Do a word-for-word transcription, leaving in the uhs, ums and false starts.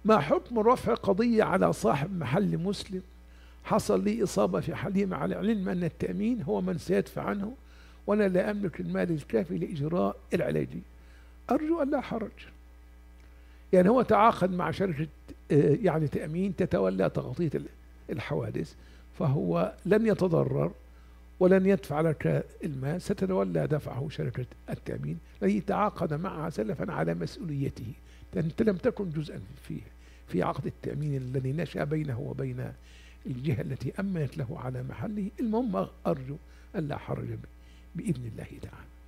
ما حكم رفع قضية على صاحب محل مسلم حصل لي إصابة في حله مع العلم أن التأمين هو من سيدفع عنه وأنا لا أملك المال الكافي لإجراء العلاج؟ أرجو أن لا حرج. يعني هو تعاقد مع شركة آه، يعني تأمين تتولى تغطية الحوادث، فهو لن يتضرر ولن يدفع لك المال، ستتولى دفعه شركة التأمين التي تعاقد معها سلفا على مسؤوليته. أنت لم تكن جزءا فيه في عقد التأمين الذي نشأ بينه وبين الجهة التي أمنت له على محله. المهم أرجو ألا حرج بإذن الله تعالى.